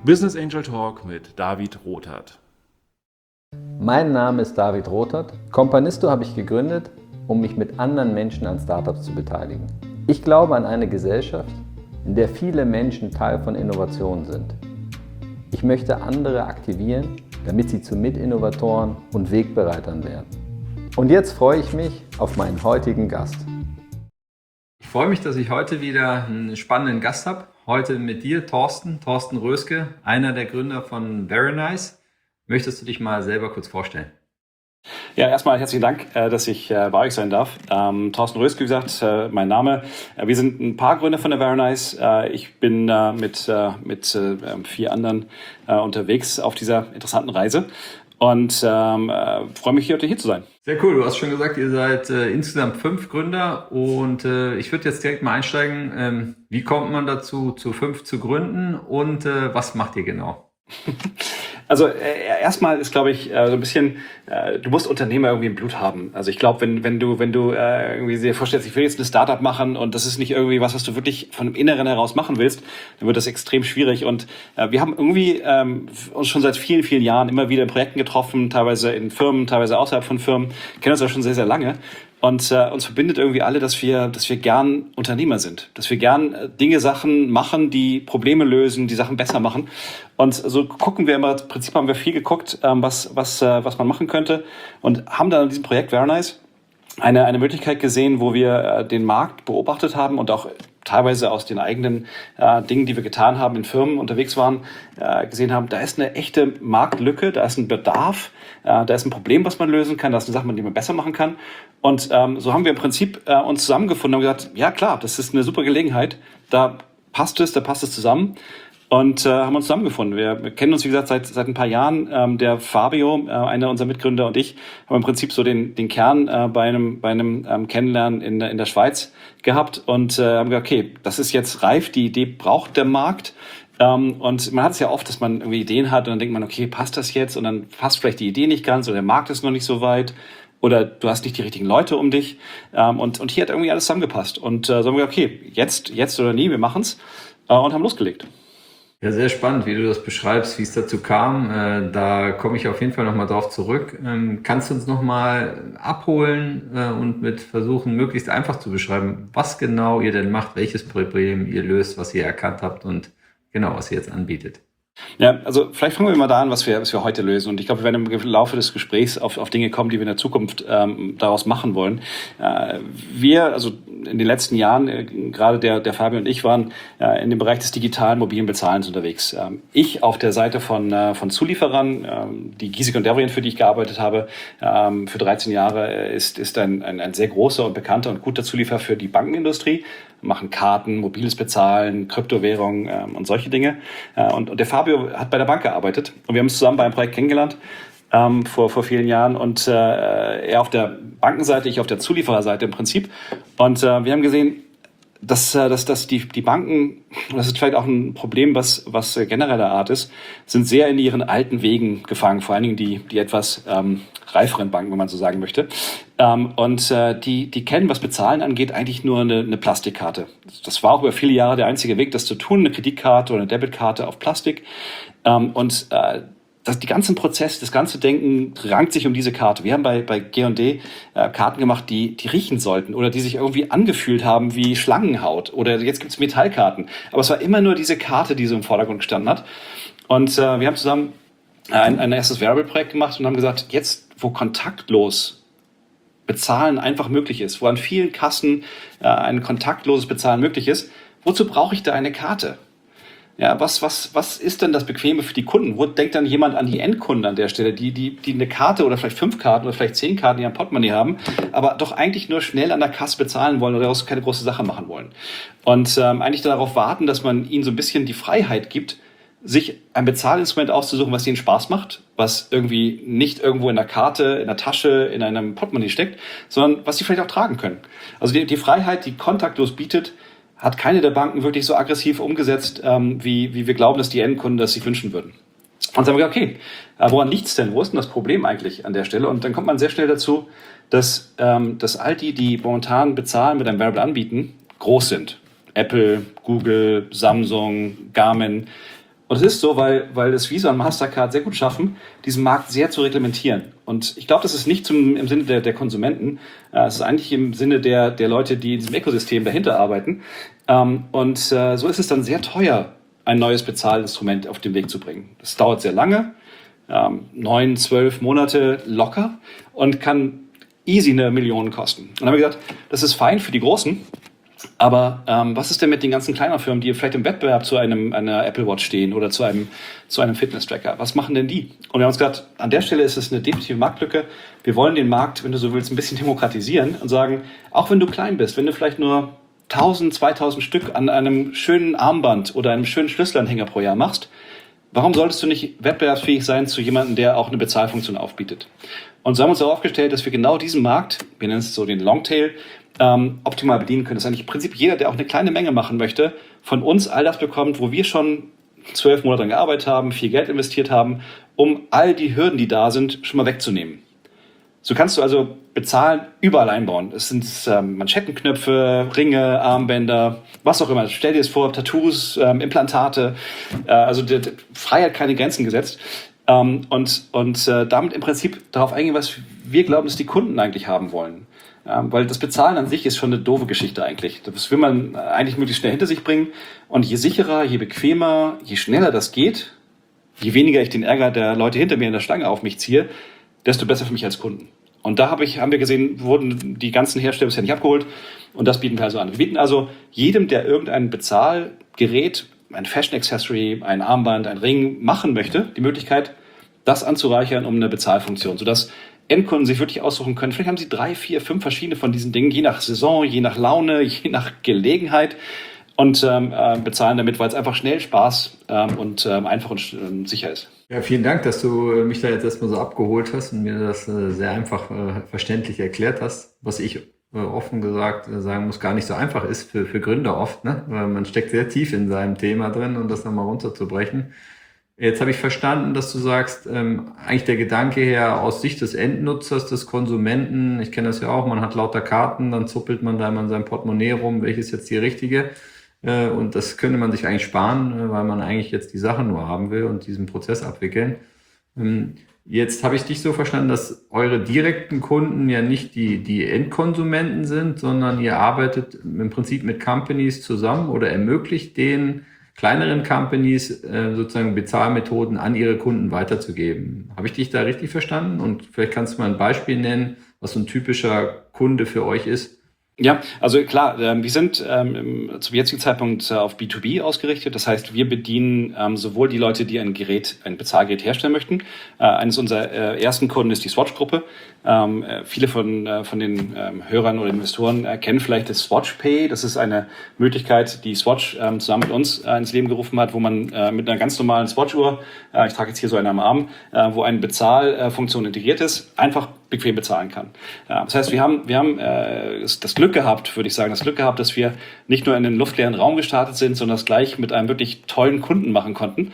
Business Angel Talk mit David Rothert. Mein Name ist David Rothert. Companisto habe ich gegründet, um mich mit anderen Menschen an Startups zu beteiligen. Ich glaube an eine Gesellschaft, in der viele Menschen Teil von Innovationen sind. Ich möchte andere aktivieren, damit sie zu Mitinnovatoren und Wegbereitern werden. Und jetzt freue ich mich auf meinen heutigen Gast. Ich freue mich, dass ich heute wieder einen spannenden Gast habe. Heute mit dir, Thorsten Röske, einer der Gründer von Verynice. Möchtest du dich mal selber kurz vorstellen? Ja, erstmal herzlichen Dank, dass ich bei euch sein darf. Thorsten Röske, wie gesagt, mein Name. Wir sind ein paar Gründer von der Verynice. Ich bin mit 4 anderen unterwegs auf dieser interessanten Reise und freue mich, heute hier zu sein. Sehr cool. Du hast schon gesagt, ihr seid insgesamt 5 Gründer und ich würde jetzt direkt mal einsteigen. Wie kommt man dazu, zu 5 zu gründen und was macht ihr genau? Also erstmal ist, glaube ich, so ein bisschen, du musst Unternehmer irgendwie im Blut haben. Also ich glaube, wenn du irgendwie dir vorstellst, ich will jetzt eine Startup machen und das ist nicht irgendwie was du wirklich von dem Inneren heraus machen willst, dann wird das extrem schwierig. Und wir haben irgendwie uns schon seit vielen, vielen Jahren immer wieder in Projekten getroffen, teilweise in Firmen, teilweise außerhalb von Firmen, kennen uns ja schon sehr, sehr lange. Und uns verbindet irgendwie alle, dass wir gern Unternehmer sind, dass wir gern Sachen machen, die Probleme lösen, die Sachen besser machen. Und so gucken wir immer, im Prinzip haben wir viel geguckt, was man machen könnte und haben dann in diesem Projekt Verynice eine Möglichkeit gesehen, wo wir den Markt beobachtet haben und auch teilweise aus den eigenen Dingen, die wir getan haben, in Firmen unterwegs waren, gesehen haben, da ist eine echte Marktlücke, da ist ein Bedarf, da ist ein Problem, was man lösen kann, da ist eine Sache, die man besser machen kann. Und so haben wir im Prinzip uns zusammengefunden und gesagt, ja klar, das ist eine super Gelegenheit, da passt es zusammen. Und haben uns zusammengefunden. Wir kennen uns, wie gesagt, seit ein paar Jahren. Der Fabio, einer unserer Mitgründer, und ich haben im Prinzip so den Kern bei einem Kennenlernen in der Schweiz gehabt und haben gesagt, okay, das ist jetzt reif, die Idee braucht der Markt. Und man hat es ja oft, dass man irgendwie Ideen hat und dann denkt man, okay, passt das jetzt? Und dann passt vielleicht die Idee nicht ganz oder der Markt ist noch nicht so weit. Oder du hast nicht die richtigen Leute um dich. Und hier hat irgendwie alles zusammengepasst. Und so haben wir gesagt, okay, jetzt oder nie, wir machen's. Und haben losgelegt. Ja, sehr spannend, wie du das beschreibst, wie es dazu kam. Da komme ich auf jeden Fall nochmal drauf zurück. Kannst du uns nochmal abholen und mit versuchen, möglichst einfach zu beschreiben, was genau ihr denn macht, welches Problem ihr löst, was ihr erkannt habt und genau, was ihr jetzt anbietet? Ja, also vielleicht fangen wir mal da an, was wir heute lösen. Und ich glaube, wir werden im Laufe des Gesprächs auf Dinge kommen, die wir in der Zukunft daraus machen wollen. Also in den letzten Jahren, gerade der Fabio und ich waren in dem Bereich des digitalen mobilen Bezahlens unterwegs. Ich auf der Seite von Zulieferern, die Giesecke und Devrient, für die ich gearbeitet habe, für 13 Jahre, ist ein sehr großer und bekannter und guter Zulieferer für die Bankenindustrie. Wir machen Karten, mobiles Bezahlen, Kryptowährungen und solche Dinge. Und der Fabio hat bei der Bank gearbeitet und wir haben uns zusammen bei einem Projekt kennengelernt vor vielen Jahren und er auf der Bankenseite, ich auf der Zuliefererseite im Prinzip. Und wir haben gesehen, dass die Banken, das ist vielleicht auch ein Problem, was genereller Art ist, sind sehr in ihren alten Wegen gefangen, vor allen Dingen die etwas reiferen Banken, wenn man so sagen möchte. Die kennen, was Bezahlen angeht, eigentlich nur eine Plastikkarte. Das war auch über viele Jahre der einzige Weg, das zu tun, eine Kreditkarte oder eine Debitkarte auf Plastik. Die ganzen Prozess, das ganze Denken rankt sich um diese Karte. Wir haben bei G&D Karten gemacht, die riechen sollten oder die sich irgendwie angefühlt haben wie Schlangenhaut. Oder jetzt gibt's Metallkarten. Aber es war immer nur diese Karte, die so im Vordergrund gestanden hat. Und wir haben zusammen ein erstes Wearable-Projekt gemacht und haben gesagt, jetzt, wo kontaktlos Bezahlen einfach möglich ist, wo an vielen Kassen ein kontaktloses Bezahlen möglich ist, wozu brauche ich da eine Karte? Ja, was ist denn das Bequeme für die Kunden? Wo denkt dann jemand an die Endkunden an der Stelle, die eine Karte oder vielleicht 5 Karten oder vielleicht 10 Karten in ihrem Portemonnaie haben, aber doch eigentlich nur schnell an der Kasse bezahlen wollen oder daraus keine große Sache machen wollen? Und eigentlich darauf warten, dass man ihnen so ein bisschen die Freiheit gibt, sich ein Bezahlinstrument auszusuchen, was ihnen Spaß macht, was irgendwie nicht irgendwo in der Karte, in der Tasche, in einem Portemonnaie steckt, sondern was sie vielleicht auch tragen können. Also die Freiheit, die kontaktlos bietet, hat keine der Banken wirklich so aggressiv umgesetzt, wie wir glauben, dass die Endkunden das sich wünschen würden. Und dann haben wir gesagt, okay, woran liegt's denn? Wo ist denn das Problem eigentlich an der Stelle? Und dann kommt man sehr schnell dazu, dass all die momentan bezahlen mit einem Wearable anbieten, groß sind. Apple, Google, Samsung, Garmin. Und es ist so, weil das Visa und Mastercard sehr gut schaffen, diesen Markt sehr zu reglementieren. Und ich glaube, das ist nicht im Sinne der Konsumenten, es ist eigentlich im Sinne der Leute, die in diesem Ökosystem dahinter arbeiten. So ist es dann sehr teuer, ein neues Bezahlinstrument auf den Weg zu bringen. Das dauert sehr lange, 9, 12 Monate locker und kann easy 1 Million kosten. Und dann haben wir gesagt, das ist fein für die Großen, aber was ist denn mit den ganzen kleinen Firmen, die vielleicht im Wettbewerb zu einer Apple Watch stehen oder zu einem Fitness-Tracker? Was machen denn die? Und wir haben uns gedacht, an der Stelle ist es eine definitive Marktlücke. Wir wollen den Markt, wenn du so willst, ein bisschen demokratisieren und sagen, auch wenn du klein bist, wenn du vielleicht nur 1000, 2000 Stück an einem schönen Armband oder einem schönen Schlüsselanhänger pro Jahr machst, warum solltest du nicht wettbewerbsfähig sein zu jemandem, der auch eine Bezahlfunktion aufbietet? Und so haben wir uns darauf gestellt, dass wir genau diesen Markt, wir nennen es so den Longtail, optimal bedienen können. Das ist eigentlich im Prinzip jeder, der auch eine kleine Menge machen möchte, von uns all das bekommt, wo wir schon 12 Monate dran gearbeitet haben, viel Geld investiert haben, um all die Hürden, die da sind, schon mal wegzunehmen. So kannst du also bezahlen, überall einbauen. Es sind Manschettenknöpfe, Ringe, Armbänder, was auch immer. Stell dir das vor, Tattoos, Implantate, also Freiheit keine Grenzen gesetzt. Damit im Prinzip darauf eingehen, was wir glauben, dass die Kunden eigentlich haben wollen. Weil das Bezahlen an sich ist schon eine doofe Geschichte eigentlich. Das will man eigentlich möglichst schnell hinter sich bringen. Und je sicherer, je bequemer, je schneller das geht, je weniger ich den Ärger der Leute hinter mir in der Stange auf mich ziehe, desto besser für mich als Kunden. Und da haben wir gesehen, wurden die ganzen Hersteller bisher nicht abgeholt. Und das bieten wir also an. Wir bieten also jedem, der irgendein Bezahlgerät, ein Fashion-Accessory, ein Armband, ein Ring machen möchte, die Möglichkeit, das anzureichern um eine Bezahlfunktion, sodass Endkunden sich wirklich aussuchen können. Vielleicht haben sie 3, 4, 5 verschiedene von diesen Dingen, je nach Saison, je nach Laune, je nach Gelegenheit und bezahlen damit, weil es einfach schnell, Spaß und einfach und sicher ist. Ja, vielen Dank, dass du mich da jetzt erstmal so abgeholt hast und mir das sehr einfach verständlich erklärt hast, was ich offen gesagt sagen muss, gar nicht so einfach ist für Gründer oft, ne? Weil man steckt sehr tief in seinem Thema drin und das nochmal runterzubrechen. Jetzt habe ich verstanden, dass du sagst, eigentlich der Gedanke her aus Sicht des Endnutzers, des Konsumenten, ich kenne das ja auch, man hat lauter Karten, dann zuppelt man da immer in seinem Portemonnaie rum, welches jetzt die richtige, und das könnte man sich eigentlich sparen, weil man eigentlich jetzt die Sachen nur haben will und diesen Prozess abwickeln. Jetzt habe ich dich so verstanden, dass eure direkten Kunden ja nicht die Endkonsumenten sind, sondern ihr arbeitet im Prinzip mit Companies zusammen oder ermöglicht den kleineren Companies sozusagen Bezahlmethoden an ihre Kunden weiterzugeben. Habe ich dich da richtig verstanden? Und vielleicht kannst du mal ein Beispiel nennen, was so ein typischer Kunde für euch ist? Ja, also klar, wir sind zum jetzigen Zeitpunkt auf B2B ausgerichtet. Das heißt, wir bedienen sowohl die Leute, die ein Bezahlgerät herstellen möchten. Eines unserer ersten Kunden ist die Swatch-Gruppe. Viele von den Hörern oder Investoren kennen vielleicht das Swatch Pay. Das ist eine Möglichkeit, die Swatch zusammen mit uns ins Leben gerufen hat, wo man mit einer ganz normalen Swatch-Uhr, ich trage jetzt hier so eine am Arm, wo eine Bezahlfunktion integriert ist, einfach bequem bezahlen kann. Das heißt, wir haben das Glück gehabt, würde ich sagen, dass wir nicht nur in den luftleeren Raum gestartet sind, sondern das gleich mit einem wirklich tollen Kunden machen konnten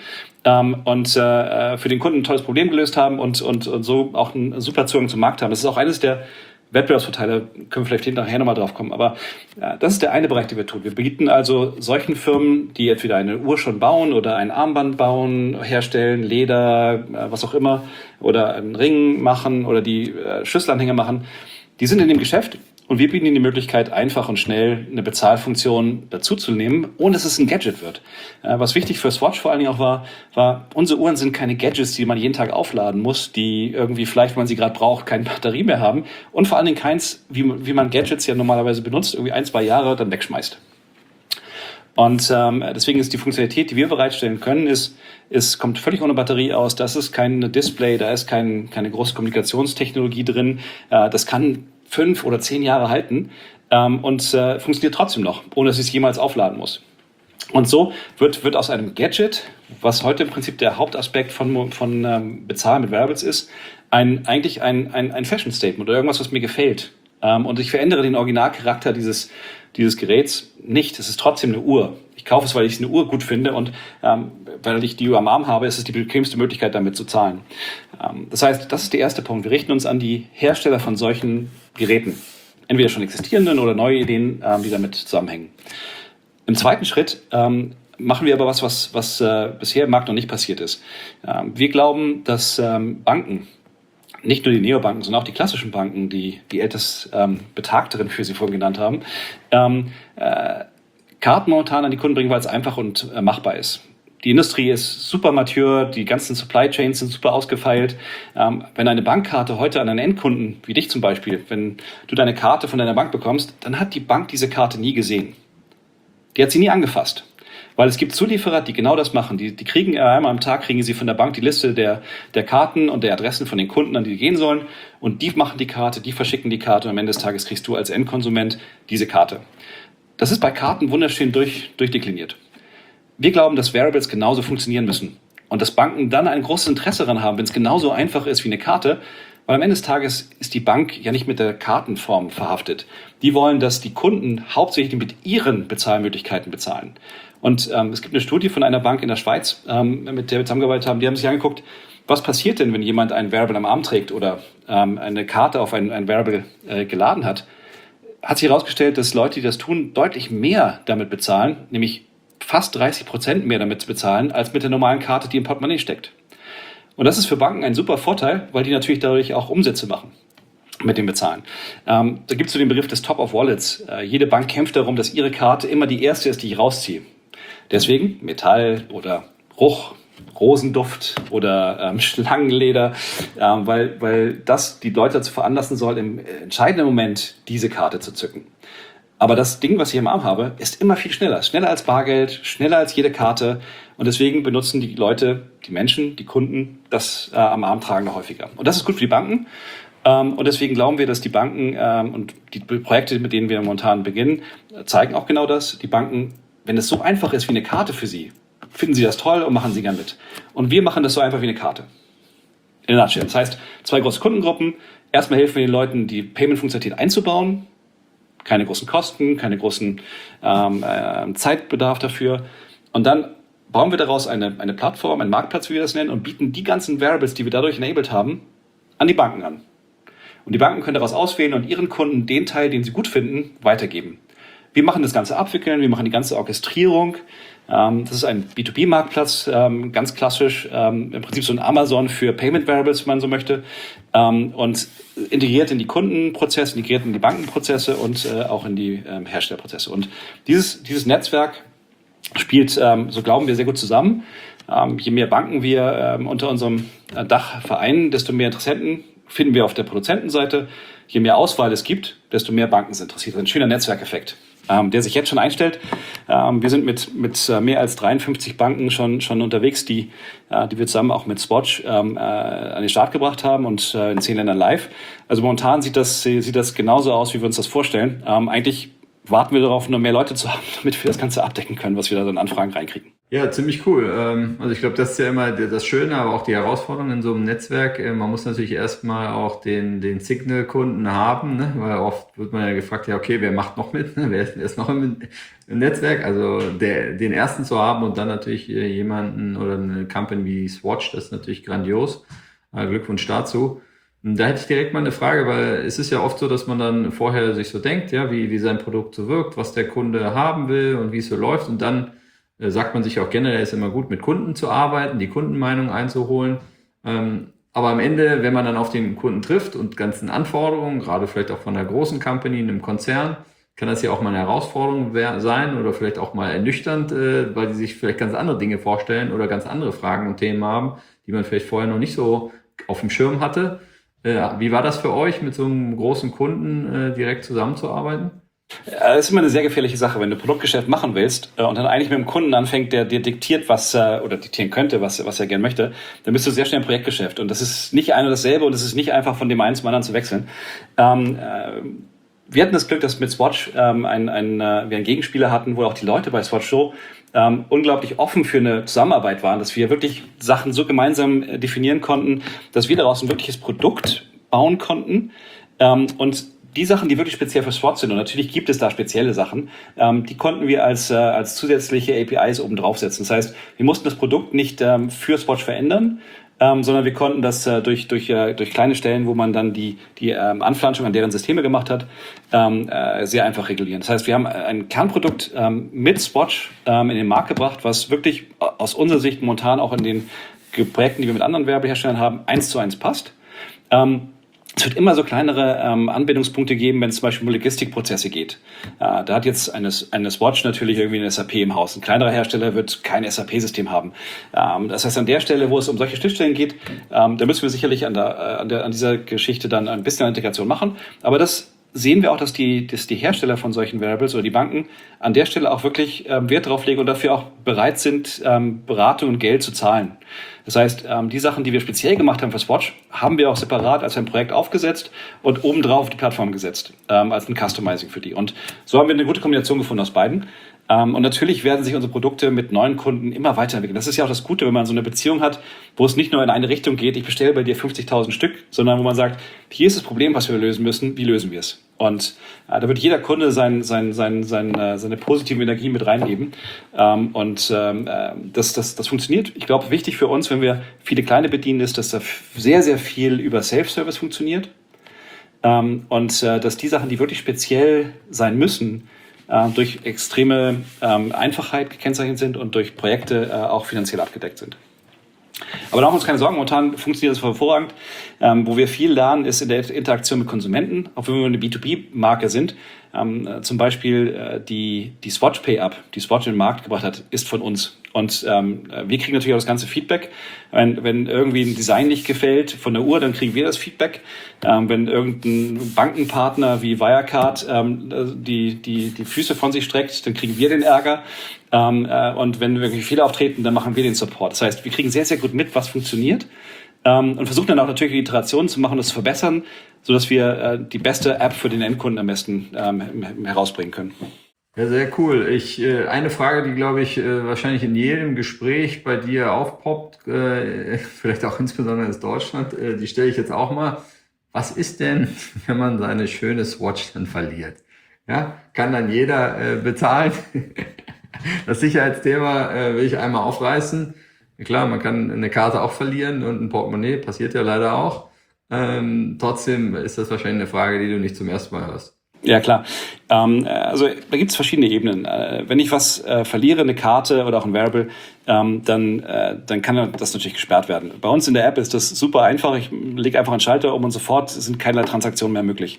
für den Kunden ein tolles Problem gelöst haben und so auch einen super Zugang zum Markt haben. Das ist auch eines der Wettbewerbsvorteile, können wir vielleicht nachher nochmal drauf kommen. Aber das ist der eine Bereich, den wir tun. Wir bieten also solchen Firmen, die entweder eine Uhr schon bauen oder ein Armband bauen, herstellen, Leder, was auch immer, oder einen Ring machen oder die Schlüsselanhänger machen, die sind in dem Geschäft. Und wir bieten ihnen die Möglichkeit, einfach und schnell eine Bezahlfunktion dazuzunehmen, ohne dass es ein Gadget wird. Was wichtig für Swatch vor allen Dingen auch war, unsere Uhren sind keine Gadgets, die man jeden Tag aufladen muss, die irgendwie vielleicht, wenn man sie gerade braucht, keine Batterie mehr haben. Und vor allen Dingen keins, wie man Gadgets ja normalerweise benutzt, irgendwie 1, 2 Jahre dann wegschmeißt. Und deswegen ist die Funktionalität, die wir bereitstellen können, kommt völlig ohne Batterie aus. Das ist kein Display, da ist keine große Kommunikationstechnologie drin. Das kann 5 oder 10 Jahre halten und funktioniert trotzdem noch, ohne dass ich es jemals aufladen muss. Und so wird aus einem Gadget, was heute im Prinzip der Hauptaspekt von Bezahlen mit Wearables ist, eigentlich ein Fashion-Statement oder irgendwas, was mir gefällt. Und ich verändere den Originalcharakter dieses Geräts nicht. Es ist trotzdem eine Uhr. Ich kaufe es, weil ich eine Uhr gut finde und weil ich die Uhr am Arm habe, ist es die bequemste Möglichkeit, damit zu zahlen. Das heißt, das ist der erste Punkt. Wir richten uns an die Hersteller von solchen Geräten. Entweder schon existierenden oder neue Ideen, die damit zusammenhängen. Im zweiten Schritt machen wir aber was bisher im Markt noch nicht passiert ist. Wir glauben, dass Banken, nicht nur die Neobanken, sondern auch die klassischen Banken, die etwas betagteren für Sie vorhin genannt haben, Karten momentan an die Kunden bringen, weil es einfach und machbar ist. Die Industrie ist super mature, die ganzen Supply Chains sind super ausgefeilt. Wenn eine Bankkarte heute an einen Endkunden, wie dich zum Beispiel, wenn du deine Karte von deiner Bank bekommst, dann hat die Bank diese Karte nie gesehen. Die hat sie nie angefasst. Weil es gibt Zulieferer, die genau das machen. Die kriegen einmal am Tag, kriegen sie von der Bank die Liste der Karten und der Adressen von den Kunden, an die gehen sollen. Und die machen die Karte, die verschicken die Karte und am Ende des Tages kriegst du als Endkonsument diese Karte. Das ist bei Karten wunderschön durchdekliniert. Wir glauben, dass Wearables genauso funktionieren müssen und dass Banken dann ein großes Interesse daran haben, wenn es genauso einfach ist wie eine Karte, weil am Ende des Tages ist die Bank ja nicht mit der Kartenform verhaftet. Die wollen, dass die Kunden hauptsächlich mit ihren Bezahlmöglichkeiten bezahlen. Und es gibt eine Studie von einer Bank in der Schweiz, mit der wir zusammengearbeitet haben, die haben sich angeguckt, was passiert denn, wenn jemand ein Wearable am Arm trägt oder eine Karte auf ein Wearable geladen hat. Hat sich herausgestellt, dass Leute, die das tun, deutlich mehr damit bezahlen, nämlich fast 30% mehr damit bezahlen, als mit der normalen Karte, die im Portemonnaie steckt. Und das ist für Banken ein super Vorteil, weil die natürlich dadurch auch Umsätze machen mit dem Bezahlen. Da gibt es so den Begriff des Top of Wallets. Jede Bank kämpft darum, dass ihre Karte immer die erste ist, die ich rausziehe. Deswegen Metall oder Bruch, Rosenduft oder Schlangenleder, weil das die Leute dazu veranlassen soll, im entscheidenden Moment diese Karte zu zücken. Aber das Ding, was ich im Arm habe, ist immer viel schneller. Schneller als Bargeld, schneller als jede Karte. Und deswegen benutzen die Leute, die Menschen, die Kunden, das am Arm tragen noch häufiger. Und das ist gut für die Banken. Und deswegen glauben wir, dass die Banken und die Projekte, mit denen wir momentan beginnen, zeigen auch genau das. Die Banken, wenn es so einfach ist wie eine Karte für sie, finden sie das toll und machen sie gern mit. Und wir machen das so einfach wie eine Karte. In der Nutshell. Das heißt, 2 große Kundengruppen. Erstmal helfen wir den Leuten, die Payment-Funktionalität einzubauen. Keine großen Kosten, keine großen Zeitbedarf dafür. Und dann bauen wir daraus eine Plattform, einen Marktplatz, wie wir das nennen, und bieten die ganzen Variables, die wir dadurch enabled haben, an die Banken an. Und die Banken können daraus auswählen und ihren Kunden den Teil, den sie gut finden, weitergeben. Wir machen das ganze Abwickeln, wir machen die ganze Orchestrierung. Das ist ein B2B-Marktplatz, ganz klassisch, im Prinzip so ein Amazon für Payment Variables, wenn man so möchte, und integriert in die Kundenprozesse, integriert in die Bankenprozesse und auch in die Herstellerprozesse. Und dieses Netzwerk spielt, so glauben wir, sehr gut zusammen. Je mehr Banken wir unter unserem Dach vereinen, desto mehr Interessenten finden wir auf der Produzentenseite. Je mehr Auswahl es gibt, desto mehr Banken sind interessiert. Ein schöner Netzwerkeffekt, der sich jetzt schon einstellt. Wir sind mit mehr als 53 Banken schon unterwegs, die wir zusammen auch mit Swatch an den Start gebracht haben und in 10 Ländern live. Also momentan sieht das genauso aus, wie wir uns das vorstellen. Eigentlich warten wir darauf, nur mehr Leute zu haben, damit wir das Ganze abdecken können, was wir da an Anfragen reinkriegen. Ja, ziemlich cool. Also ich glaube, das ist ja immer das Schöne, aber auch die Herausforderung in so einem Netzwerk. Man muss natürlich erstmal auch den Signal-Kunden haben, ne? Weil oft wird man ja gefragt, ja okay, wer macht noch mit? Ne? Wer ist noch im Netzwerk? Also den ersten zu haben und dann natürlich jemanden oder eine Company wie Swatch, das ist natürlich grandios. Glückwunsch dazu. Da hätte ich direkt mal eine Frage, weil es ist ja oft so, dass man dann vorher sich so denkt, ja, wie sein Produkt so wirkt, was der Kunde haben will und wie es so läuft, und dann sagt man sich auch generell, ist immer gut, mit Kunden zu arbeiten, die Kundenmeinung einzuholen. Aber am Ende, wenn man dann auf den Kunden trifft und ganzen Anforderungen, gerade vielleicht auch von einer großen Company, einem Konzern, kann das ja auch mal eine Herausforderung sein oder vielleicht auch mal ernüchternd, weil die sich vielleicht ganz andere Dinge vorstellen oder ganz andere Fragen und Themen haben, die man vielleicht vorher noch nicht so auf dem Schirm hatte. Wie war das für euch, mit so einem großen Kunden direkt zusammenzuarbeiten? Das ist immer eine sehr gefährliche Sache, wenn du Produktgeschäft machen willst und dann eigentlich mit einem Kunden anfängt, der dir diktiert, oder diktieren könnte, was er gerne möchte, dann bist du sehr schnell im Projektgeschäft. Und das ist nicht ein und dasselbe und es ist nicht einfach von dem einen zum anderen zu wechseln. Wir hatten das Glück, dass mit Swatch wir einen Gegenspieler hatten, wo auch die Leute bei Swatch so unglaublich offen für eine Zusammenarbeit waren, dass wir wirklich Sachen so gemeinsam definieren konnten, dass wir daraus ein wirkliches Produkt bauen konnten. Und die Sachen, die wirklich speziell für Swatch sind, und natürlich gibt es da spezielle Sachen, die konnten wir als zusätzliche APIs oben draufsetzen. Das heißt, wir mussten das Produkt nicht für Swatch verändern, sondern wir konnten das durch kleine Stellen, wo man dann die Anflanschung an deren Systeme gemacht hat, sehr einfach regulieren. Das heißt, wir haben ein Kernprodukt mit Swatch in den Markt gebracht, was wirklich aus unserer Sicht momentan auch in den Projekten, die wir mit anderen Werbeherstellern haben, 1:1 passt. Es wird immer so kleinere Anbindungspunkte geben, wenn es zum Beispiel um Logistikprozesse geht. Da hat jetzt eine Swatch natürlich irgendwie ein SAP im Haus. Ein kleinerer Hersteller wird kein SAP-System haben. Das heißt, an der Stelle, wo es um solche Schnittstellen geht, da müssen wir sicherlich an dieser Geschichte dann ein bisschen Integration machen. Aber das sehen wir auch, dass die Hersteller von solchen Wearables oder die Banken an der Stelle auch wirklich Wert drauf legen und dafür auch bereit sind, Beratung und Geld zu zahlen. Das heißt, die Sachen, die wir speziell gemacht haben für Swatch, haben wir auch separat als ein Projekt aufgesetzt und obendrauf auf die Plattform gesetzt, als ein Customizing für die. Und so haben wir eine gute Kombination gefunden aus beiden. Und natürlich werden sich unsere Produkte mit neuen Kunden immer weiterentwickeln. Das ist ja auch das Gute, wenn man so eine Beziehung hat, wo es nicht nur in eine Richtung geht, ich bestelle bei dir 50.000 Stück, sondern wo man sagt, hier ist das Problem, was wir lösen müssen, wie lösen wir es? Und da wird jeder Kunde seine positive Energie mit reingeben. Das funktioniert. Ich glaube, wichtig für uns, wenn wir viele Kleine bedienen, ist, dass da sehr, sehr viel über Self-Service funktioniert. Dass die Sachen, die wirklich speziell sein müssen, durch extreme Einfachheit gekennzeichnet sind und durch Projekte auch finanziell abgedeckt sind. Aber da machen wir uns keine Sorgen, momentan funktioniert das hervorragend. Wo wir viel lernen, ist in der Interaktion mit Konsumenten, auch wenn wir eine B2B-Marke sind. Zum Beispiel die Swatch Pay-Up, die Swatch in den Markt gebracht hat, ist von uns. Und wir kriegen natürlich auch das ganze Feedback. Wenn irgendwie ein Design nicht gefällt von der Uhr, dann kriegen wir das Feedback. Wenn irgendein Bankenpartner wie Wirecard die Füße von sich streckt, dann kriegen wir den Ärger. Und wenn wirklich Fehler auftreten, dann machen wir den Support. Das heißt, wir kriegen sehr, sehr gut mit, was funktioniert. Und versuchen dann auch natürlich Iterationen zu machen, das zu verbessern, sodass wir die beste App für den Endkunden am besten herausbringen können. Ja, sehr cool. Eine Frage, die, glaube ich, wahrscheinlich in jedem Gespräch bei dir aufpoppt, vielleicht auch insbesondere aus Deutschland, die stelle ich jetzt auch mal. Was ist denn, wenn man seine schöne Swatch dann verliert? Ja, kann dann jeder bezahlen? Das Sicherheitsthema will ich einmal aufreißen. Klar, man kann eine Karte auch verlieren und ein Portemonnaie, passiert ja leider auch. Trotzdem ist das wahrscheinlich eine Frage, die du nicht zum ersten Mal hörst. Ja, klar. Also da gibt es verschiedene Ebenen. Wenn ich was verliere, eine Karte oder auch ein Wearable, dann kann das natürlich gesperrt werden. Bei uns in der App ist das super einfach. Ich lege einfach einen Schalter um und sofort sind keinerlei Transaktionen mehr möglich.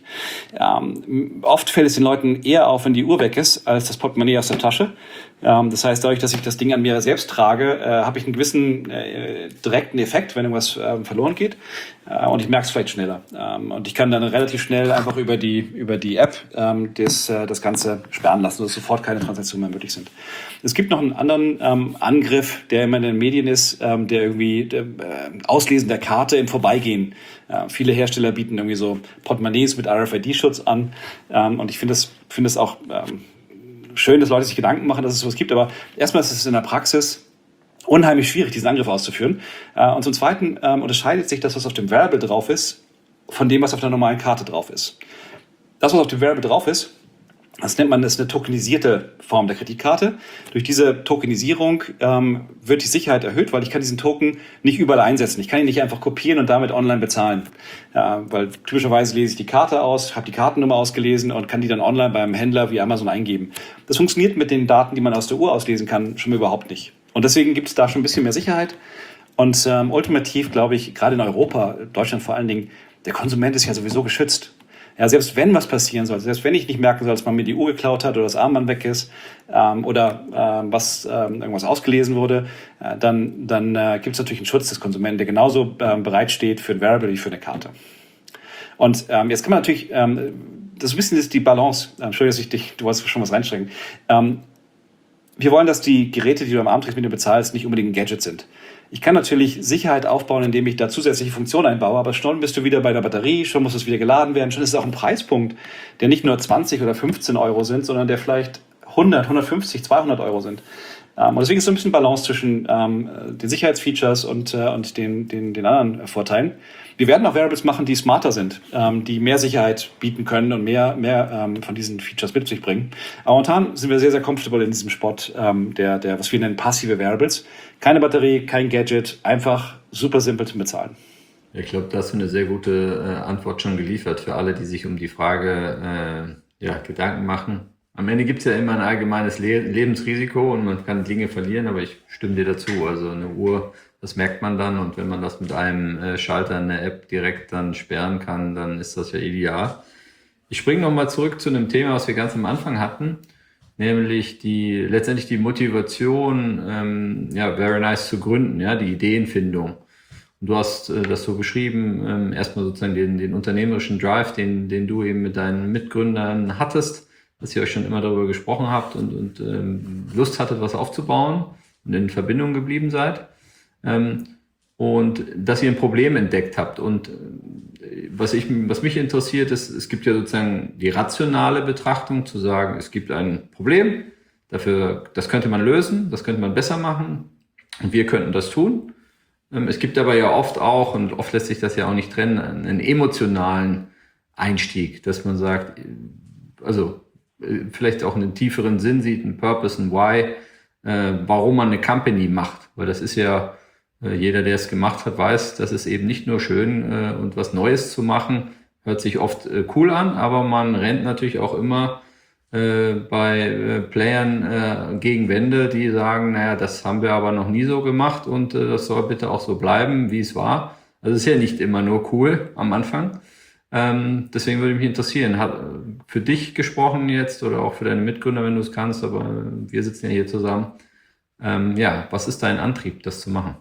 Oft fällt es den Leuten eher auf, wenn die Uhr weg ist, als das Portemonnaie aus der Tasche. Das heißt, dadurch, dass ich das Ding an mir selbst trage, habe ich einen gewissen direkten Effekt, wenn irgendwas verloren geht. Und ich merke es vielleicht schneller. Und ich kann dann relativ schnell einfach über die App das Ganze sperren lassen, sodass sofort keine Transaktionen mehr möglich sind. Es gibt noch einen anderen Angriff, der immer in den Medien ist, der irgendwie Auslesen der Karte im Vorbeigehen. Viele Hersteller bieten irgendwie so Portemonnaies mit RFID-Schutz an. Und ich finde es auch schön, dass Leute sich Gedanken machen, dass es sowas gibt. Aber erstmal ist es in der Praxis unheimlich schwierig, diesen Angriff auszuführen. Und zum Zweiten unterscheidet sich das, was auf dem Wearable drauf ist, von dem, was auf der normalen Karte drauf ist. Das, was auf dem Wearable drauf ist, das nennt man, das ist eine tokenisierte Form der Kreditkarte. Durch diese Tokenisierung wird die Sicherheit erhöht, weil ich kann diesen Token nicht überall einsetzen. Ich kann ihn nicht einfach kopieren und damit online bezahlen. Weil typischerweise lese ich die Karte aus, habe die Kartennummer ausgelesen und kann die dann online beim Händler wie Amazon eingeben. Das funktioniert mit den Daten, die man aus der Uhr auslesen kann, schon überhaupt nicht. Und deswegen gibt es da schon ein bisschen mehr Sicherheit. Und ultimativ glaube ich, gerade in Europa, Deutschland vor allen Dingen, der Konsument ist ja sowieso geschützt. Ja, selbst wenn was passieren soll, selbst wenn ich nicht merken soll, dass man mir die Uhr geklaut hat oder das Armband weg ist oder irgendwas ausgelesen wurde, dann gibt es natürlich einen Schutz des Konsumenten, der genauso bereitsteht für ein Wearable wie für eine Karte. Und jetzt kann man natürlich, das ist ein bisschen die Balance, Entschuldigung, du wolltest schon was reinstecken. Wir wollen, dass die Geräte, die du am Arm trägst, mit dir bezahlst, nicht unbedingt ein Gadget sind. Ich kann natürlich Sicherheit aufbauen, indem ich da zusätzliche Funktionen einbaue, aber schon bist du wieder bei der Batterie, schon muss es wieder geladen werden, schon ist es auch ein Preispunkt, der nicht nur 20 oder 15 Euro sind, sondern der vielleicht 100, 150, 200 Euro sind. Und deswegen ist so ein bisschen Balance zwischen den Sicherheitsfeatures und den anderen Vorteilen. Wir werden auch Wearables machen, die smarter sind, die mehr Sicherheit bieten können und mehr von diesen Features mit sich bringen. Aber momentan sind wir sehr, sehr comfortable in diesem Spot, was wir nennen passive Wearables. Keine Batterie, kein Gadget, einfach super simpel zu bezahlen. Ich glaube, da hast du eine sehr gute Antwort schon geliefert für alle, die sich um die Frage Gedanken machen. Am Ende gibt es ja immer ein allgemeines Lebensrisiko und man kann Dinge verlieren, aber ich stimme dir dazu. Also eine Uhr, das merkt man dann, und wenn man das mit einem Schalter in der App direkt dann sperren kann, dann ist das ja ideal. Ich springe nochmal zurück zu einem Thema, was wir ganz am Anfang hatten, nämlich letztendlich die Motivation, Very Nice zu gründen, ja, die Ideenfindung. Und du hast das so beschrieben, erstmal sozusagen den unternehmerischen Drive, den du eben mit deinen Mitgründern hattest, dass ihr euch schon immer darüber gesprochen habt und Lust hattet, was aufzubauen und in Verbindung geblieben seid. Und dass ihr ein Problem entdeckt habt. Und was mich interessiert, ist, es gibt ja sozusagen die rationale Betrachtung, zu sagen, es gibt ein Problem, das könnte man lösen, das könnte man besser machen und wir könnten das tun. Es gibt aber ja oft auch, und oft lässt sich das ja auch nicht trennen, einen emotionalen Einstieg, dass man sagt, also vielleicht auch einen tieferen Sinn sieht, einen Purpose, ein Why, warum man eine Company macht. Weil das ist ja, jeder, der es gemacht hat, weiß, das ist eben nicht nur schön und was Neues zu machen, hört sich oft cool an, aber man rennt natürlich auch immer bei Playern gegen Wände, die sagen, naja, das haben wir aber noch nie so gemacht und das soll bitte auch so bleiben, wie es war. Also es ist ja nicht immer nur cool am Anfang. Deswegen würde mich interessieren, hat für dich gesprochen jetzt oder auch für deine Mitgründer, wenn du es kannst, aber wir sitzen ja hier zusammen. Was ist dein Antrieb, das zu machen?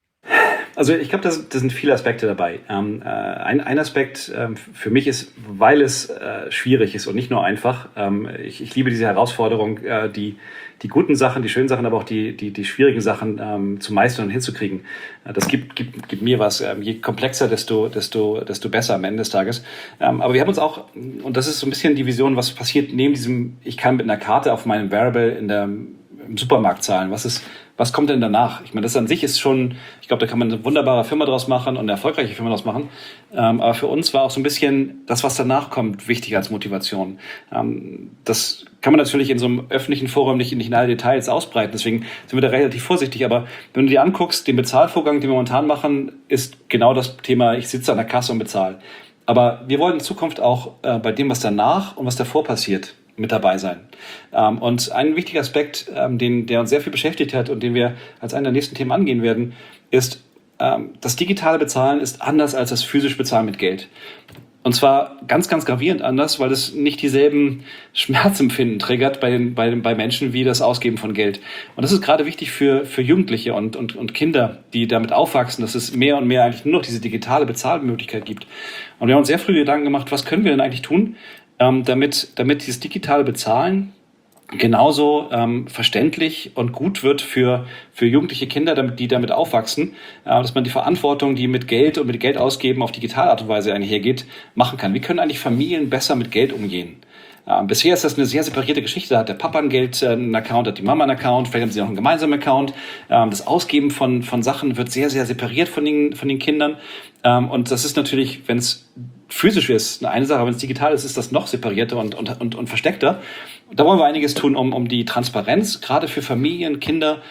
Also ich glaube, das sind viele Aspekte dabei. Ein Aspekt für mich ist, weil es schwierig ist und nicht nur einfach. Ich liebe diese Herausforderung, die guten Sachen, die schönen Sachen, aber auch die schwierigen Sachen zu meistern und hinzukriegen. Das gibt mir was. Je komplexer, desto besser am Ende des Tages. Aber wir haben uns auch, und das ist so ein bisschen die Vision, was passiert neben diesem, ich kann mit einer Karte auf meinem Wearable im Supermarkt zahlen. Was kommt denn danach? Ich meine, das an sich ist schon, ich glaube, da kann man eine wunderbare Firma draus machen und eine erfolgreiche Firma draus machen. Aber für uns war auch so ein bisschen das, was danach kommt, wichtig als Motivation. Das kann man natürlich in so einem öffentlichen Forum nicht in alle Details ausbreiten. Deswegen sind wir da relativ vorsichtig. Aber wenn du dir anguckst, den Bezahlvorgang, den wir momentan machen, ist genau das Thema, ich sitze an der Kasse und bezahle. Aber wir wollen in Zukunft auch bei dem, was danach und was davor passiert, mit dabei sein. Und ein wichtiger Aspekt, der uns sehr viel beschäftigt hat und den wir als einen der nächsten Themen angehen werden, ist, das digitale Bezahlen ist anders als das physische Bezahlen mit Geld. Und zwar ganz, ganz gravierend anders, weil es nicht dieselben Schmerzempfinden triggert bei Menschen wie das Ausgeben von Geld. Und das ist gerade wichtig für Jugendliche und Kinder, die damit aufwachsen, dass es mehr und mehr eigentlich nur noch diese digitale Bezahlmöglichkeit gibt. Und wir haben uns sehr früh Gedanken gemacht, was können wir denn eigentlich tun, damit dieses digitale Bezahlen genauso verständlich und gut wird für jugendliche Kinder, die damit aufwachsen, dass man die Verantwortung, die mit Geld und mit Geld ausgeben auf digitale Art und Weise einhergeht, machen kann. Wie können eigentlich Familien besser mit Geld umgehen? Bisher ist das eine sehr separierte Geschichte. Da hat der Papa ein Geld, einen Account, hat die Mama einen Account, vielleicht haben sie noch einen gemeinsamen Account. Das Ausgeben von Sachen wird sehr, sehr separiert von den Kindern. Und das ist natürlich, wenn es physisch ist, eine Sache, wenn es digital ist, ist das noch separierter und versteckter. Da wollen wir einiges tun, um die Transparenz, gerade für Familien, Kinder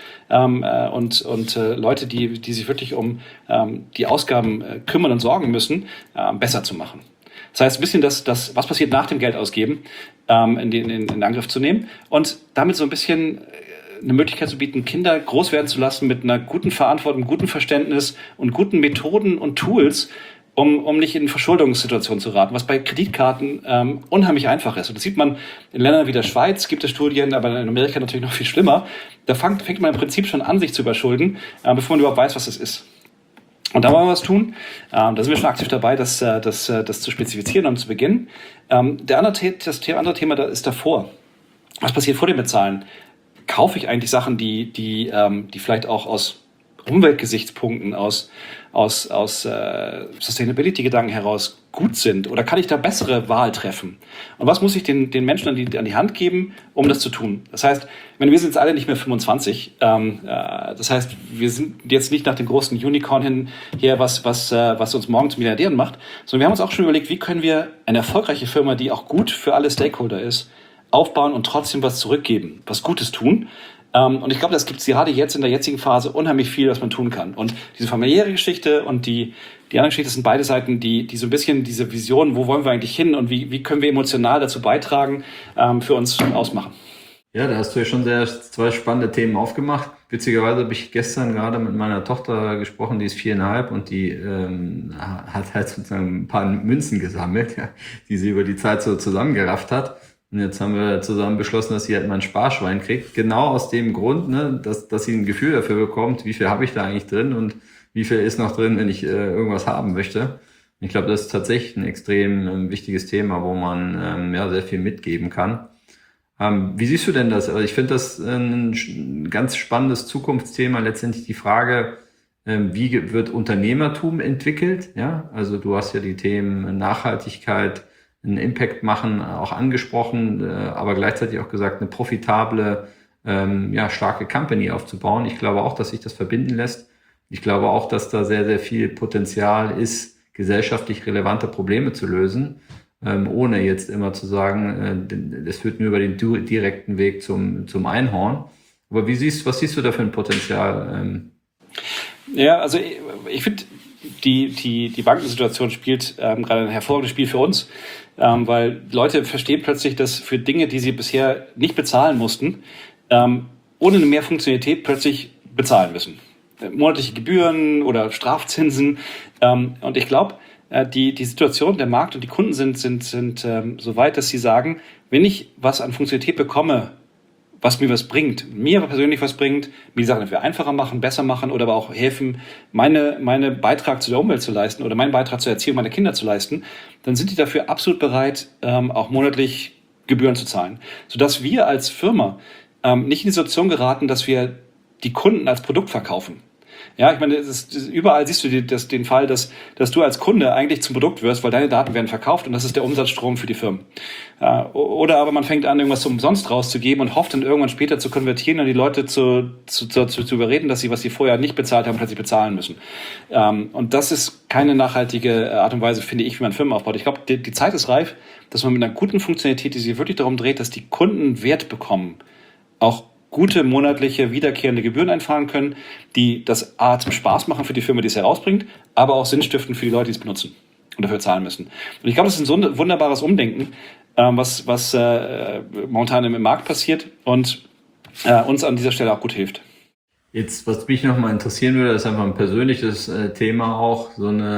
und Leute, die sich wirklich um die Ausgaben kümmern und sorgen müssen, besser zu machen. Das heißt, ein bisschen was passiert nach dem Geldausgeben, in Angriff zu nehmen und damit so ein bisschen eine Möglichkeit zu bieten, Kinder groß werden zu lassen mit einer guten Verantwortung, gutem Verständnis und guten Methoden und Tools, um nicht in Verschuldungssituationen zu raten, was bei Kreditkarten unheimlich einfach ist. Und das sieht man in Ländern wie der Schweiz, gibt es Studien, aber in Amerika natürlich noch viel schlimmer. Da fängt man im Prinzip schon an, sich zu überschulden, bevor man überhaupt weiß, was es ist. Und da wollen wir was tun. Da sind wir schon aktiv dabei, das zu spezifizieren und zu beginnen. Das andere Thema da ist davor. Was passiert vor dem Bezahlen? Kaufe ich eigentlich Sachen, die vielleicht auch aus Umweltgesichtspunkten, aus Sustainability-Gedanken heraus gut sind? Oder kann ich da bessere Wahl treffen? Und was muss ich den Menschen an die Hand geben, um das zu tun? Das heißt, wir sind jetzt alle nicht mehr 25. Das heißt, wir sind jetzt nicht nach dem großen Unicorn her, was uns morgen zu Milliardären macht, sondern wir haben uns auch schon überlegt, wie können wir eine erfolgreiche Firma, die auch gut für alle Stakeholder ist, aufbauen und trotzdem was zurückgeben, was Gutes tun. Und ich glaube, das gibt es gerade jetzt in der jetzigen Phase unheimlich viel, was man tun kann. Und diese familiäre Geschichte und die andere Geschichte, das sind beide Seiten, die so ein bisschen diese Vision, wo wollen wir eigentlich hin und wie können wir emotional dazu beitragen, für uns ausmachen. Ja, da hast du ja schon zwei spannende Themen aufgemacht. Witzigerweise habe ich gestern gerade mit meiner Tochter gesprochen, die ist 4,5 und die hat halt sozusagen ein paar Münzen gesammelt, ja, die sie über die Zeit so zusammengerafft hat. Und jetzt haben wir zusammen beschlossen, dass sie halt mal ein Sparschwein kriegt. Genau aus dem Grund, ne, dass sie ein Gefühl dafür bekommt, wie viel habe ich da eigentlich drin und wie viel ist noch drin, wenn ich irgendwas haben möchte. Ich glaube, das ist tatsächlich ein extrem wichtiges Thema, wo man sehr viel mitgeben kann. Wie siehst du denn das? Also ich finde das ein ganz spannendes Zukunftsthema, letztendlich die Frage, wie wird Unternehmertum entwickelt? Ja, also du hast ja die Themen Nachhaltigkeit, einen Impact machen auch angesprochen, aber gleichzeitig auch gesagt, eine profitable, starke Company aufzubauen. Ich glaube auch, dass sich das verbinden lässt. Ich glaube auch, dass da sehr, sehr viel Potenzial ist, gesellschaftlich relevante Probleme zu lösen, ohne jetzt immer zu sagen, das führt nur über den direkten Weg zum Einhorn. Aber was siehst du da für ein Potenzial? Ja, also ich finde, die Bankensituation spielt gerade ein hervorragendes Spiel für uns, weil Leute verstehen plötzlich, dass für Dinge, die sie bisher nicht bezahlen mussten, ohne eine mehr Funktionalität plötzlich bezahlen müssen. Monatliche Gebühren oder Strafzinsen. Und ich glaube, die Situation, der Markt und die Kunden sind so weit, dass sie sagen, wenn ich was an Funktionalität bekomme, was mir was bringt, mir persönlich was bringt, mir die Sachen entweder einfacher machen, besser machen oder aber auch helfen, meine Beitrag zu der Umwelt zu leisten oder meinen Beitrag zur Erziehung meiner Kinder zu leisten, dann sind die dafür absolut bereit, auch monatlich Gebühren zu zahlen. Sodass wir als Firma nicht in die Situation geraten, dass wir die Kunden als Produkt verkaufen. Ja, ich meine, überall siehst du den Fall, dass du als Kunde eigentlich zum Produkt wirst, weil deine Daten werden verkauft und das ist der Umsatzstrom für die Firmen. Oder aber man fängt an, irgendwas umsonst rauszugeben und hofft dann irgendwann später zu konvertieren und die Leute zu überreden, dass sie, was sie vorher nicht bezahlt haben, plötzlich bezahlen müssen. Und das ist keine nachhaltige Art und Weise, finde ich, wie man Firmen aufbaut. Ich glaube, die Zeit ist reif, dass man mit einer guten Funktionalität, die sich wirklich darum dreht, dass die Kunden Wert bekommen, auch gute monatliche wiederkehrende Gebühren einfahren können, die das A zum Spaß machen für die Firma, die es herausbringt, aber auch Sinn stiften für die Leute, die es benutzen und dafür zahlen müssen. Und ich glaube, das ist so ein wunderbares Umdenken, was momentan im Markt passiert und uns an dieser Stelle auch gut hilft. Jetzt, was mich nochmal interessieren würde, ist einfach ein persönliches Thema auch,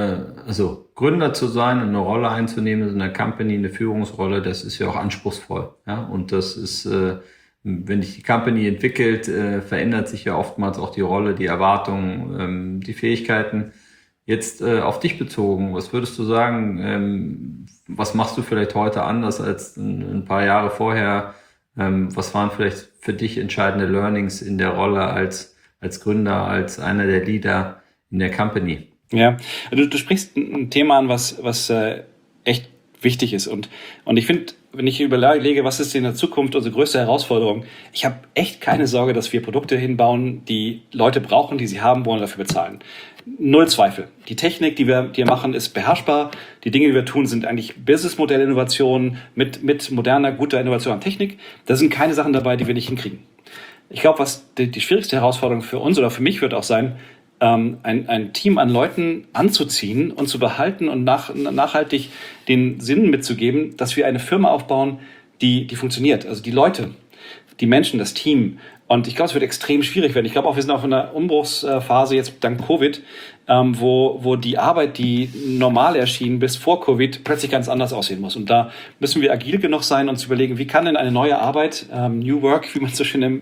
Gründer zu sein und eine Rolle einzunehmen in einer Company, eine Führungsrolle, das ist ja auch anspruchsvoll. Ja? Und das ist, wenn sich die Company entwickelt, verändert sich ja oftmals auch die Rolle, die Erwartungen, die Fähigkeiten. Jetzt auf dich bezogen, was würdest du sagen, was machst du vielleicht heute anders als ein paar Jahre vorher? Was waren vielleicht für dich entscheidende Learnings in der Rolle als Gründer, als einer der Leader in der Company? Ja, du sprichst ein Thema an, was echt wichtig ist. Und ich finde, wenn ich überlege, was ist in der Zukunft unsere größte Herausforderung, ich habe echt keine Sorge, dass wir Produkte hinbauen, die Leute brauchen, die sie haben wollen und dafür bezahlen. Null Zweifel. Die Technik, die wir machen, ist beherrschbar. Die Dinge, die wir tun, sind eigentlich Businessmodellinnovationen mit moderner, guter Innovation an Technik. Da sind keine Sachen dabei, die wir nicht hinkriegen. Ich glaube, was die schwierigste Herausforderung für uns oder für mich wird auch sein, ein Team an Leuten anzuziehen und zu behalten und nachhaltig den Sinn mitzugeben, dass wir eine Firma aufbauen, die funktioniert. Also die Leute, die Menschen, das Team. Und ich glaube, es wird extrem schwierig werden. Ich glaube auch, wir sind auf einer Umbruchsphase jetzt dank Covid, wo die Arbeit, die normal erschien bis vor Covid, plötzlich ganz anders aussehen muss. Und da müssen wir agil genug sein und zu überlegen, wie kann denn eine neue Arbeit, New Work, wie man so schön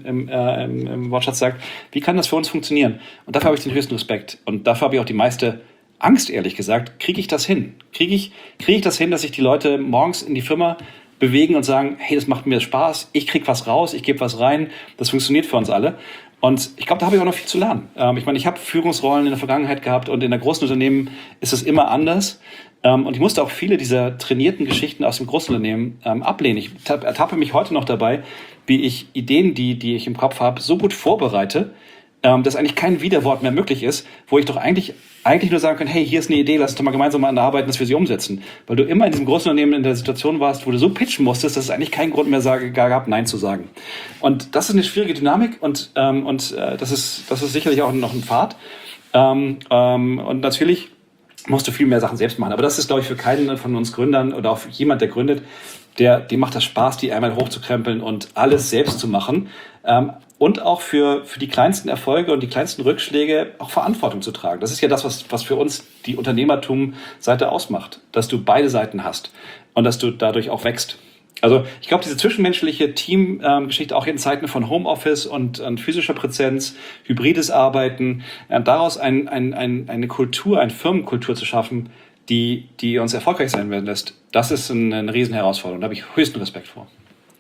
im Wortschatz sagt, wie kann das für uns funktionieren? Und dafür habe ich den höchsten Respekt. Und dafür habe ich auch die meiste Angst, ehrlich gesagt. Kriege ich das hin? Kriege ich das hin, dass sich die Leute morgens in die Firma bewegen und sagen, hey, das macht mir Spaß, ich krieg was raus, ich gebe was rein, das funktioniert für uns alle. Und ich glaube, da habe ich auch noch viel zu lernen. Ich meine, ich habe Führungsrollen in der Vergangenheit gehabt und in der großen Unternehmen ist es immer anders. Und ich musste auch viele dieser trainierten Geschichten aus dem Großunternehmen ablehnen. Ich ertappe mich heute noch dabei, wie ich Ideen, die ich im Kopf habe, so gut vorbereite, dass eigentlich kein Widerwort mehr möglich ist, wo ich doch eigentlich nur sagen kann, hey, hier ist eine Idee, lass uns doch mal gemeinsam an der arbeiten, dass wir sie umsetzen. Weil du immer in diesem großen Unternehmen in der Situation warst, wo du so pitchen musstest, dass es eigentlich keinen Grund mehr gab, Nein zu sagen. Und das ist eine schwierige Dynamik und das ist sicherlich auch noch ein Pfad. Und natürlich musst du viel mehr Sachen selbst machen. Aber das ist, glaube ich, für keinen von uns Gründern oder auch für jemand, der gründet, dem macht das Spaß, die einmal hochzukrempeln und alles selbst zu machen. Und auch für die kleinsten Erfolge und die kleinsten Rückschläge auch Verantwortung zu tragen. Das ist ja das, was für uns die Unternehmertum-Seite ausmacht. Dass du beide Seiten hast und dass du dadurch auch wächst. Also ich glaube, diese zwischenmenschliche Teamgeschichte auch in Zeiten von Homeoffice und physischer Präsenz, hybrides Arbeiten, daraus eine Kultur, eine Firmenkultur zu schaffen, die uns erfolgreich sein werden lässt, das ist eine riesen Herausforderung. Da habe ich höchsten Respekt vor.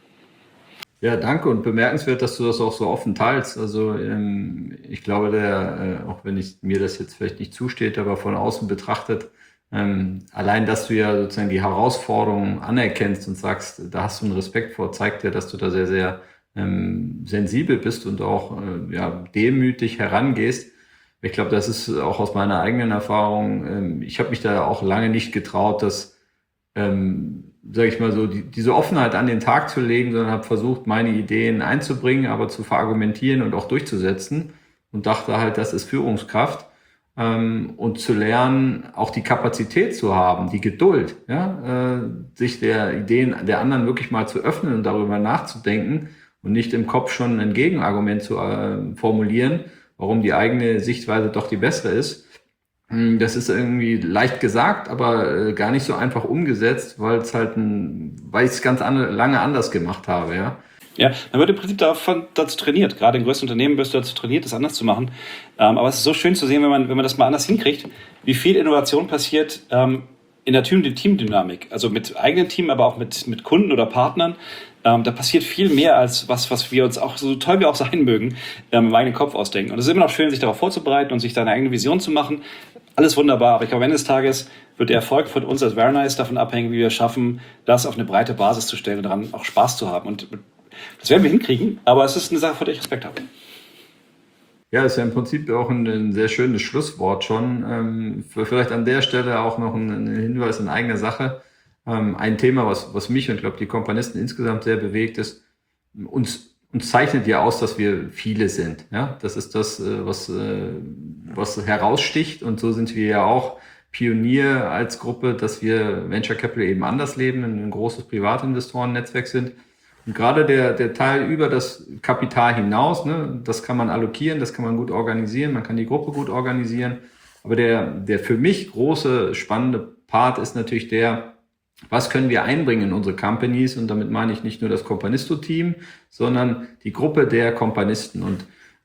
Ja, danke und bemerkenswert, dass du das auch so offen teilst. Also ich glaube, auch wenn mir das jetzt vielleicht nicht zusteht, aber von außen betrachtet, allein, dass du ja sozusagen die Herausforderungen anerkennst und sagst, da hast du einen Respekt vor, zeigt ja, dass du da sehr, sehr sensibel bist und auch demütig herangehst. Ich glaube, das ist auch aus meiner eigenen Erfahrung. Ich habe mich da auch lange nicht getraut, dass sage ich mal so, diese Offenheit an den Tag zu legen, sondern habe versucht, meine Ideen einzubringen, aber zu verargumentieren und auch durchzusetzen und dachte halt, das ist Führungskraft und zu lernen, auch die Kapazität zu haben, die Geduld, sich der Ideen der anderen wirklich mal zu öffnen und darüber nachzudenken und nicht im Kopf schon ein Gegenargument zu formulieren, warum die eigene Sichtweise doch die bessere ist. Das ist irgendwie leicht gesagt, aber gar nicht so einfach umgesetzt, weil ich es ganz lange anders gemacht habe, ja. Ja, man wird im Prinzip dazu trainiert. Gerade in größten Unternehmen wirst du dazu trainiert, das anders zu machen. Aber es ist so schön zu sehen, wenn man das mal anders hinkriegt, wie viel Innovation passiert in der Teamdynamik. Also mit eigenen Team, aber auch mit Kunden oder Partnern. Da passiert viel mehr als was wir uns auch, so toll wir auch sein mögen, im eigenen Kopf ausdenken. Und es ist immer noch schön, sich darauf vorzubereiten und sich seine eigene Vision zu machen. Alles wunderbar, aber ich glaube, am Ende des Tages wird der Erfolg von uns als Verynice davon abhängen, wie wir schaffen, das auf eine breite Basis zu stellen und daran auch Spaß zu haben. Und das werden wir hinkriegen, aber es ist eine Sache, vor der ich Respekt habe. Ja, ist ja im Prinzip auch ein sehr schönes Schlusswort schon. Vielleicht an der Stelle auch noch ein Hinweis in eigener Sache. Ein Thema, was mich und ich glaube die Kompanisten insgesamt sehr bewegt, ist, uns zeichnet ja aus, dass wir viele sind. Ja, das ist das, was heraussticht. Und so sind wir ja auch Pionier als Gruppe, dass wir Venture Capital eben anders leben, ein großes Privatinvestoren-Netzwerk sind. Und gerade der Teil über das Kapital hinaus, das kann man allokieren, das kann man gut organisieren, man kann die Gruppe gut organisieren. Aber der für mich große, spannende Part ist natürlich was können wir einbringen in unsere Companies? Und damit meine ich nicht nur das Companisto-Team, sondern die Gruppe der Kompanisten. Und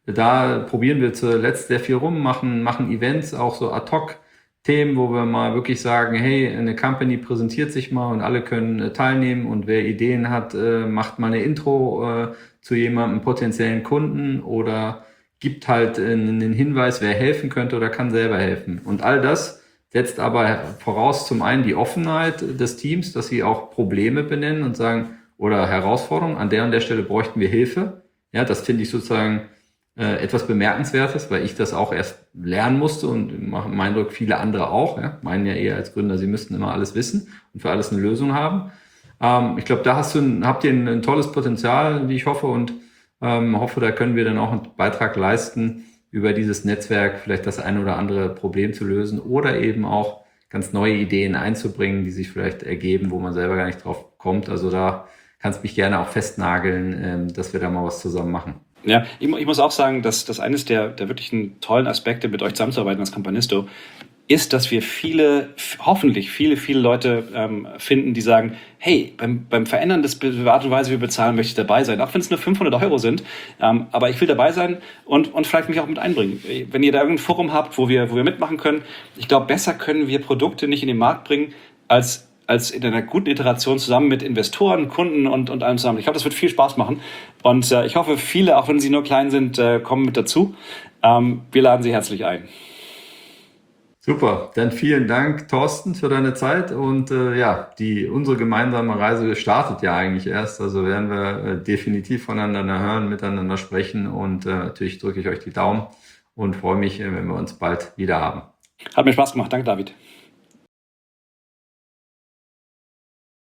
da probieren wir zuletzt sehr viel rum, machen Events, auch so Ad-Hoc-Themen, wo wir mal wirklich sagen, hey, eine Company präsentiert sich mal und alle können teilnehmen. Und wer Ideen hat, macht mal eine Intro zu jemandem potenziellen Kunden oder gibt halt einen Hinweis, wer helfen könnte oder kann selber helfen. Und all das setzt aber voraus zum einen die Offenheit des Teams, dass sie auch Probleme benennen und sagen, oder Herausforderungen, an der und der Stelle bräuchten wir Hilfe. Ja, das finde ich sozusagen etwas Bemerkenswertes, weil ich das auch erst lernen musste und mein Eindruck viele andere auch. Ja, meinen ja eher als Gründer, sie müssten immer alles wissen und für alles eine Lösung haben. Ich glaube, da habt ihr ein tolles Potenzial, wie ich hoffe, und hoffe, da können wir dann auch einen Beitrag leisten, über dieses Netzwerk vielleicht das ein oder andere Problem zu lösen oder eben auch ganz neue Ideen einzubringen, die sich vielleicht ergeben, wo man selber gar nicht drauf kommt. Also da kannst mich gerne auch festnageln, dass wir da mal was zusammen machen. Ja, ich muss auch sagen, dass eines der wirklichen tollen Aspekte, mit euch zusammenzuarbeiten als Companisto, ist, dass wir hoffentlich viele Leute finden, die sagen, hey, beim Verändern des Art und Weise, wie wir bezahlen, möchte ich dabei sein. Auch wenn es nur 500 € sind. Aber ich will dabei sein und vielleicht mich auch mit einbringen. Wenn ihr da irgendein Forum habt, wo wir mitmachen können, ich glaube, besser können wir Produkte nicht in den Markt bringen, als in einer guten Iteration zusammen mit Investoren, Kunden und allem zusammen. Ich glaube, das wird viel Spaß machen. Und ich hoffe, viele, auch wenn sie nur klein sind, kommen mit dazu. Wir laden Sie herzlich ein. Super, dann vielen Dank, Thorsten, für deine Zeit und unsere gemeinsame Reise startet ja eigentlich erst, also werden wir definitiv voneinander hören, miteinander sprechen und natürlich drücke ich euch die Daumen und freue mich, wenn wir uns bald wieder haben. Hat mir Spaß gemacht. Danke, David.